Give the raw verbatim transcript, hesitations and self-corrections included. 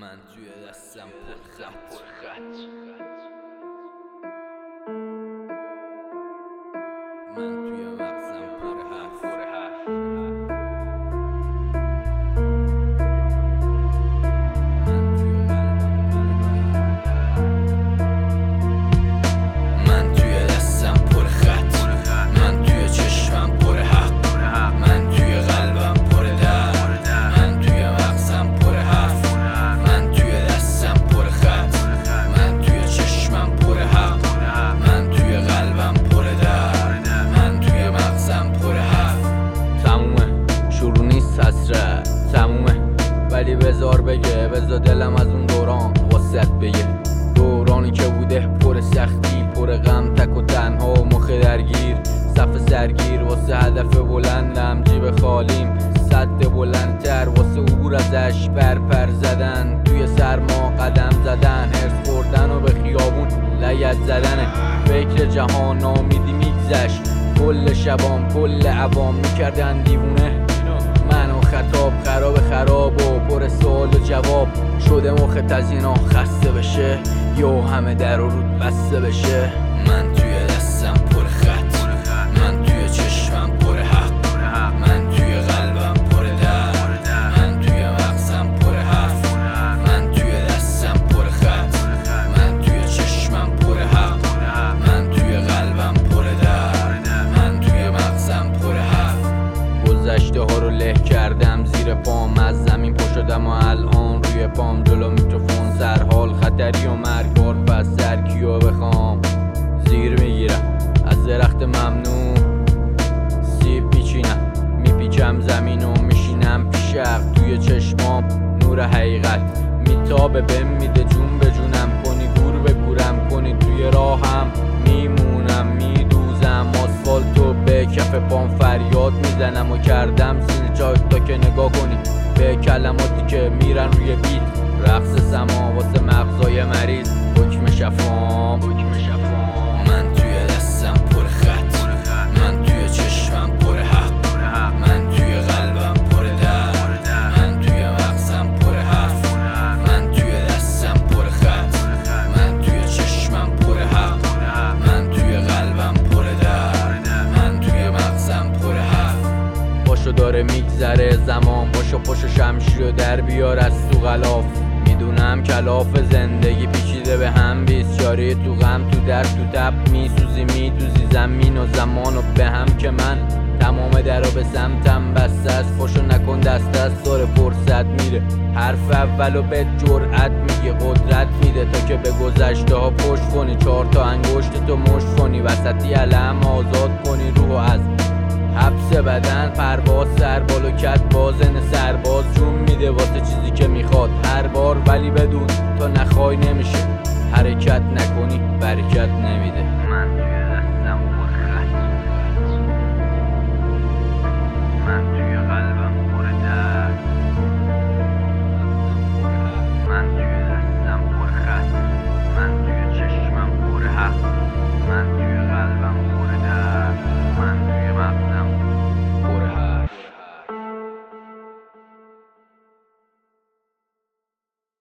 من توی دستم پر خط من توی مغزم پر حرف من توی دستم پر خط من توی چشمم پر حق من توی قلبم پر درد من توی مغزم پر حرف من توی دستم پر خط من توی چشمم پر حق من توی قلبم پر درد من توی مغزم پر حرف. تمومه، شروع نیست حسرت، تمومه ولی بذار بگه، بذار دلم از اون دوران واسط بگه. دورانی که بوده پر سختی، پر غم، تک و تنها و مخ درگیر، صف سرگیر واسه هدف بلندم، جیب خالیم سد بلندتر واسه عبور ازش، پر پر زدن توی سرما قدم زدن، هرس خوردن و به خیابون لگد زدنه، فکر جهان نامیدی میگذشت، کل شبام کل عوام میکردن دیوونه، من و خطاب خراب خراب و پر سوال و جواب شده مخت از اینا خسته بشه یا همه در و رود بسته بشه. من توی دستم پر خط من توی چشمم پر حق من توی قلبم پر درد من توی مغزم پر حرف من توی دستم پر خط من توی چشمم پر حق من توی قلبم پر درد من توی مغزم پر حرف. گذشته ها رو له کردم زیر پام، از زمین پا شدم و الان روی پام، جلو میکروفون سرحال خطری و مرگبار، پس سر کیو بخوام زیر میگیرم از درخت ممنوع سیب میچینم، میپیچم زمین و میشینم پیش حق، توی چشمام نور حقیقت میتابه بهم میده جون به جونم کنی، گور به گورم کنی، توی راهم میمونم میدوزم آسفالتو به کف پام فریاد میزنم و کردم زیر جای تا که نگاه کنی به کلماتی که میرن روی بیت، رقص سما واسه مغزای مریض، حکم شفام حکم شفام. من توی دستم پر خط من توی چشمم پر حق من توی قلبم پر درد من توی مغزم پر حرف من توی دستم پر خط من توی چشمم پر حق من توی قلبم پر درد من توی مغزم پر حرف. پاشو داره میگذره زمان، پاشو پاشو شمشیر در بیار از تو غلاف، میدونم کلاف زندگی پیچیده به هم، بیسیاری تو غم تو در تو تب میسوزی میدوزی زمین و زمان و به هم که من تمام درا به سمتم بسته است، پاشو نکن دست دست داره فرصت میره، حرف اولو به جرأت میگه قدرت میده تا که به گذشته ها پشت کنی، چهار تا انگشت تو مشت کنی، وسطی علم آزاد کنی روحو از حبس بدن، پرواز سر بالو کت بازن سرباز جون میده واسه چیزی که میخواد هر بار، ولی بدون تا نخوای نمیشه، حرکت نکنی برکت نمیده. من